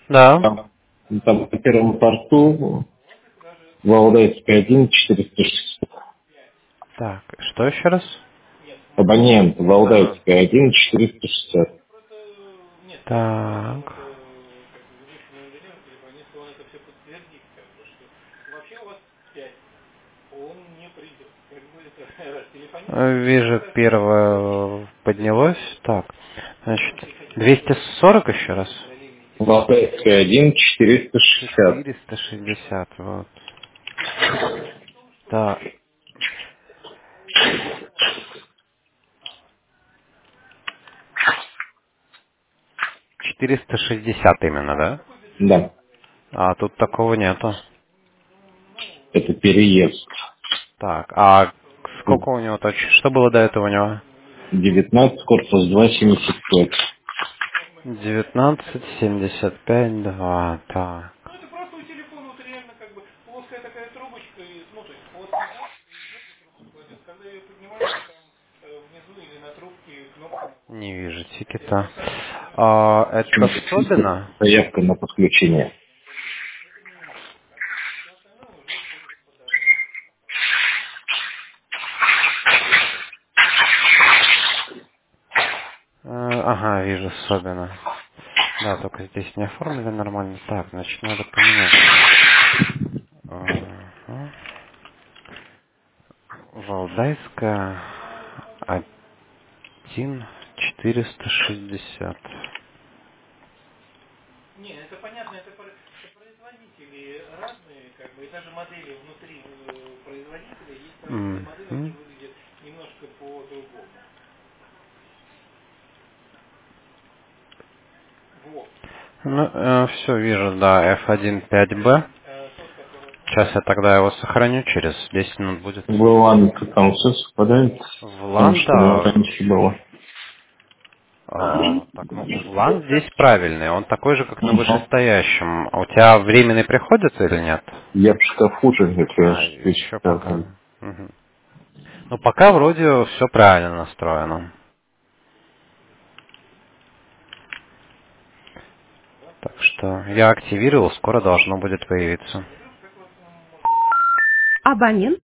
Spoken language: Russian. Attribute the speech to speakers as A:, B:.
A: Да.
B: Там по первому порту Валдайская 1, 460.
A: Так, что еще раз?
B: Абонент
A: Ага.
B: Валдайская 1, 460.
A: Так. Вижу, первое поднялось. Так, значит, 240 еще раз.
B: Валдайская 1, 460.
A: 460, вот. Так, 460 именно, да?
B: Да,
A: А тут такого нету.
B: это переезд.
A: Так, а сколько у него точно? Что было до этого у него?
B: 19, корпус 2, 75.
A: 1975, 2, так. Не вижу тикета. А, это Собина?
B: Заявка на подключение.
A: Ага, вижу Собина. Да, только здесь не оформили нормально. Так, значит, надо поменять. Ага. Валдайская 1 460. Мгм. Ну, все, вижу, да, F1.5B. Сейчас я тогда его сохраню, через 10 минут будет.
B: В Илан там все совпадает
A: В
B: с тем,
A: LAN,
B: что у него
A: да.
B: раньше было.
A: Так, ну, LAN здесь правильный, он такой же, как на
B: Мгм.
A: вышестоящем. А у тебя временный приходится или нет?
B: Я в шкафу же, это я
A: А,
B: же вещи
A: еще пока.
B: сказал.
A: Мгм. Ну, пока вроде все правильно настроено. Так что я активировал, скоро должно будет появиться.
C: Абонент